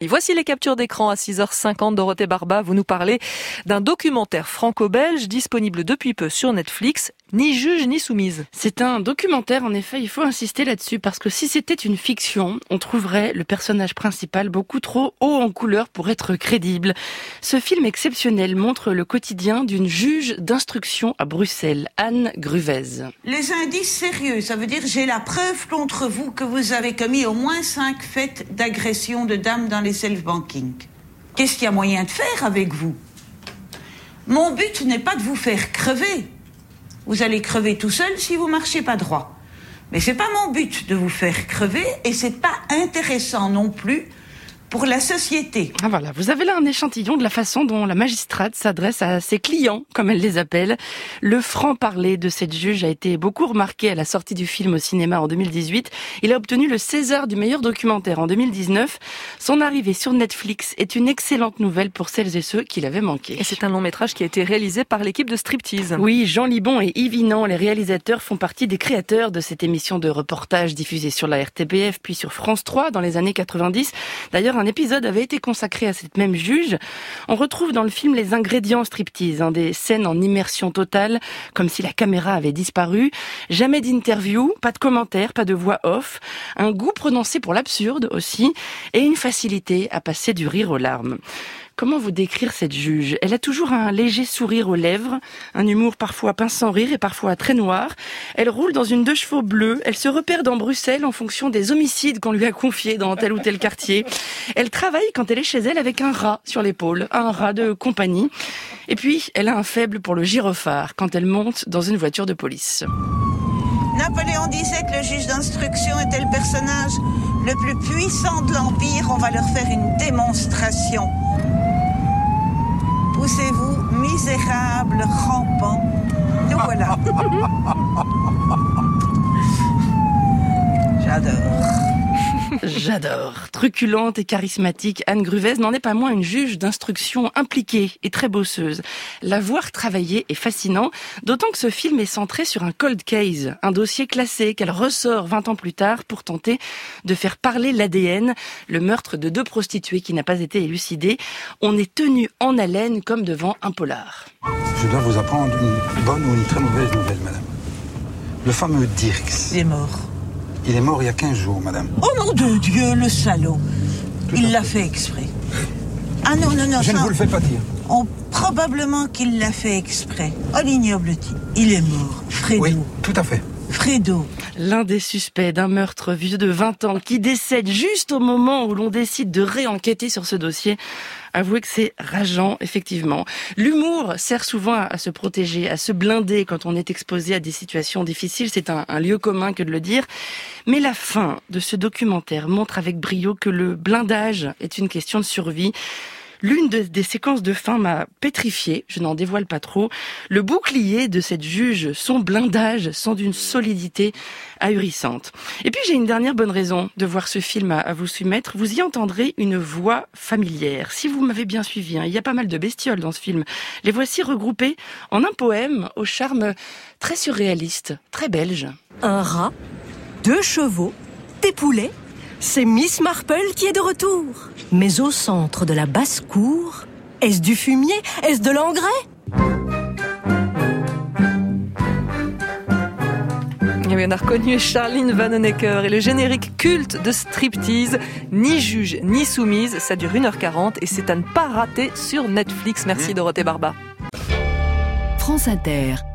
Et voici les captures d'écran à 6h50. Dorothée Barba, vous nous parlez d'un documentaire franco-belge disponible depuis peu sur Netflix, Ni juge ni soumise. C'est un documentaire, en effet, il faut insister là-dessus, parce que si c'était une fiction, on trouverait le personnage principal beaucoup trop haut en couleur pour être crédible. Ce film exceptionnel montre le quotidien d'une juge d'instruction à Bruxelles, Anne Gruvez. Les indices sérieux, ça veut dire j'ai la preuve contre vous que vous avez commis au moins 5 faits d'agression de dames dans les self-banking. Qu'est-ce qu'il y a moyen de faire avec vous? Mon but n'est pas de vous faire crever. Vous allez crever tout seul si vous marchez pas droit. Mais c'est pas mon but de vous faire crever et c'est pas intéressant non plus pour la société. Ah voilà, vous avez là un échantillon de la façon dont la magistrate s'adresse à ses clients, comme elle les appelle. Le franc-parler de cette juge a été beaucoup remarqué à la sortie du film au cinéma en 2018. Il a obtenu le César du meilleur documentaire en 2019. Son arrivée sur Netflix est une excellente nouvelle pour celles et ceux qui l'avaient manqué. Et c'est un long métrage qui a été réalisé par l'équipe de Striptease. Oui, Jean Libon et Yves Inan, les réalisateurs, font partie des créateurs de cette émission de reportage diffusée sur la RTBF puis sur France 3 dans les années 90. D'ailleurs, un épisode avait été consacré à cette même juge. On retrouve dans le film les ingrédients Striptease, des scènes en immersion totale, comme si la caméra avait disparu. Jamais d'interview, pas de commentaires, pas de voix off. Un goût prononcé pour l'absurde aussi, et une facilité à passer du rire aux larmes. Comment vous décrire cette juge? Elle a toujours un léger sourire aux lèvres, un humour parfois pince sans rire et parfois très noir. Elle roule dans une 2 chevaux bleue. Elle se repère dans Bruxelles en fonction des homicides qu'on lui a confiés dans tel ou tel quartier. Elle travaille quand elle est chez elle avec un rat sur l'épaule, un rat de compagnie. Et puis, elle a un faible pour le gyrophare quand elle monte dans une voiture de police. Napoléon disait que le juge d'instruction était le personnage le plus puissant de l'Empire. On va leur faire une démonstration. Poussez-vous, misérable, rampant. Nous voilà. J'adore. Truculente et charismatique, Anne Gruvez n'en est pas moins une juge d'instruction impliquée et très bosseuse. La voir travailler est fascinant, d'autant que ce film est centré sur un cold case, un dossier classé qu'elle ressort 20 ans plus tard pour tenter de faire parler l'ADN, le meurtre de 2 prostituées qui n'a pas été élucidé. On est tenu en haleine comme devant un polar. Je dois vous apprendre une bonne ou une très mauvaise nouvelle, madame. Le fameux Dirks. Il est mort. Il est mort il y a 15 jours, madame. Oh nom de Dieu, le salaud. Il l'a fait exprès. Ah non, Je ne vous le fais pas dire. Probablement qu'il l'a fait exprès. Oh l'ignoble type. Il est mort. Fredo. Oui, tout à fait. Fredo. L'un des suspects d'un meurtre vieux de 20 ans qui décède juste au moment où l'on décide de réenquêter sur ce dossier. Avouez que c'est rageant, effectivement. L'humour sert souvent à se protéger, à se blinder quand on est exposé à des situations difficiles. C'est un lieu commun que de le dire. Mais la fin de ce documentaire montre avec brio que le blindage est une question de survie. L'une des séquences de fin m'a pétrifiée, je n'en dévoile pas trop. Le bouclier de cette juge, son blindage, sont d'une solidité ahurissante. Et puis j'ai une dernière bonne raison de voir ce film à vous soumettre. Vous y entendrez une voix familière. Si vous m'avez bien suivi, il y a pas mal de bestioles dans ce film. Les voici regroupées en un poème au charme très surréaliste, très belge. Un rat, 2 chevaux, des poulets. C'est Miss Marple qui est de retour. Mais au centre de la basse-cour, est-ce du fumier? Est-ce de l'engrais? Et oui, on a reconnu Charline Vanhoenacker et le générique culte de Striptease, Ni juge ni soumise. Ça dure 1h40 et c'est à ne pas rater sur Netflix. Merci Dorothée Barba. France Inter.